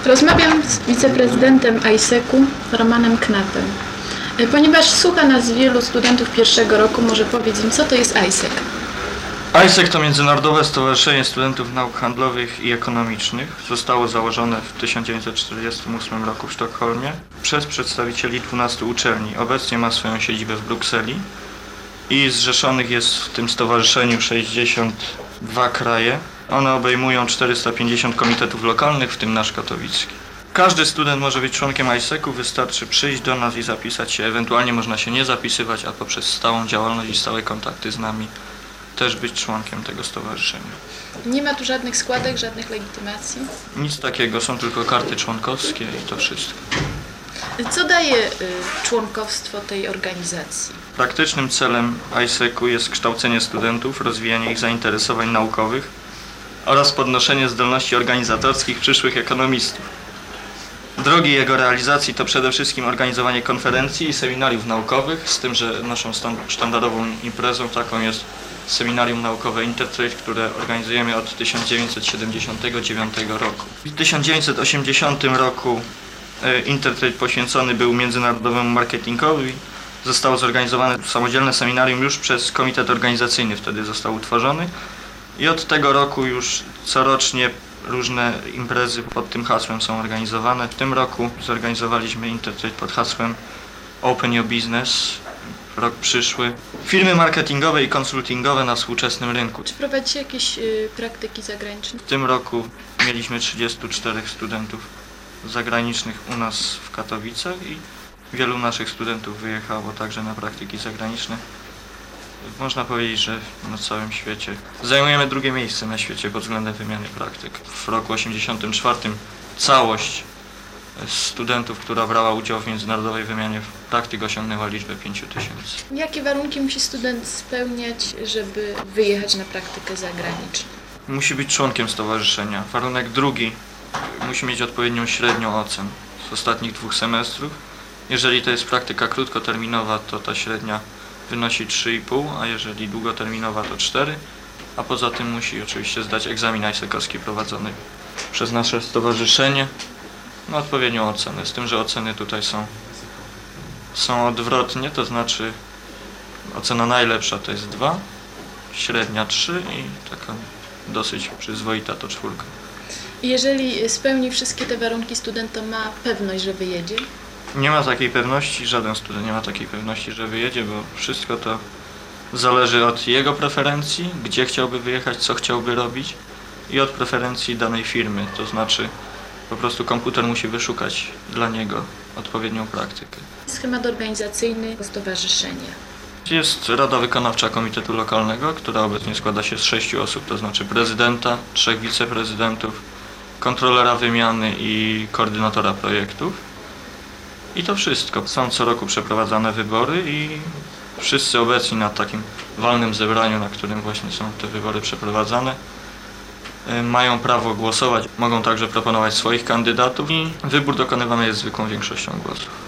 Rozmawiam z wiceprezydentem AIESEC-u, Romanem Knappem. Ponieważ słucha nas wielu studentów pierwszego roku, może powiedz im, co to jest AIESEC? AIESEC to Międzynarodowe Stowarzyszenie Studentów Nauk Handlowych i Ekonomicznych. Zostało założone w 1948 roku w Sztokholmie przez przedstawicieli 12 uczelni. Obecnie ma swoją siedzibę w Brukseli i zrzeszonych jest w tym stowarzyszeniu 62 kraje. One obejmują 450 komitetów lokalnych, w tym nasz katowicki. Każdy student może być członkiem AIESEC-u, wystarczy przyjść do nas i zapisać się. Ewentualnie można się nie zapisywać, a poprzez stałą działalność i stałe kontakty z nami też być członkiem tego stowarzyszenia. Nie ma tu żadnych składek, żadnych legitymacji? Nic takiego, są tylko karty członkowskie i to wszystko. Co daje członkowstwo tej organizacji? Praktycznym celem AIESEC-u jest kształcenie studentów, rozwijanie ich zainteresowań naukowych oraz podnoszenie zdolności organizatorskich przyszłych ekonomistów. Drogi jego realizacji to przede wszystkim organizowanie konferencji i seminariów naukowych, z tym, że naszą sztandarową imprezą taką jest seminarium naukowe Intertrade, które organizujemy od 1979 roku. W 1980 roku Intertrade poświęcony był międzynarodowemu marketingowi. Zostało zorganizowane samodzielne seminarium już przez komitet organizacyjny, wtedy został utworzony. I od tego roku już corocznie różne imprezy pod tym hasłem są organizowane. W tym roku zorganizowaliśmy Intertrade pod hasłem Open Your Business, rok przyszły. Firmy marketingowe i konsultingowe na współczesnym rynku. Czy prowadzicie jakieś praktyki zagraniczne? W tym roku mieliśmy 34 studentów zagranicznych u nas w Katowicach i wielu naszych studentów wyjechało także na praktyki zagraniczne. Można powiedzieć, że na całym świecie. Zajmujemy drugie miejsce na świecie pod względem wymiany praktyk. W roku 1984 całość studentów, która brała udział w międzynarodowej wymianie praktyk, osiągnęła liczbę 5000. Jakie warunki musi student spełniać, żeby wyjechać na praktykę zagraniczną? Musi być członkiem stowarzyszenia. Warunek drugi, musi mieć odpowiednią średnią ocen z ostatnich 2 semestrów. Jeżeli to jest praktyka krótkoterminowa, to ta średnia wynosi 3,5, a jeżeli długoterminowa to 4, a poza tym musi oczywiście zdać egzamin AIESEC-owski prowadzony przez nasze stowarzyszenie na odpowiednią ocenę, z tym, że oceny tutaj są odwrotnie, to znaczy ocena najlepsza to jest 2, średnia 3 i taka dosyć przyzwoita to 4. Jeżeli spełni wszystkie te warunki, student to ma pewność, że wyjedzie? Nie ma takiej pewności, żaden student nie ma takiej pewności, że wyjedzie, bo wszystko to zależy od jego preferencji, gdzie chciałby wyjechać, co chciałby robić i od preferencji danej firmy, to znaczy po prostu komputer musi wyszukać dla niego odpowiednią praktykę. Schemat organizacyjny stowarzyszenia. Jest Rada Wykonawcza Komitetu Lokalnego, która obecnie składa się z 6 osób, to znaczy prezydenta, 3 wiceprezydentów, kontrolera wymiany i koordynatora projektów. I to wszystko. Są co roku przeprowadzane wybory i wszyscy obecni na takim walnym zebraniu, na którym właśnie są te wybory przeprowadzane, mają prawo głosować. Mogą także proponować swoich kandydatów i wybór dokonywany jest zwykłą większością głosów.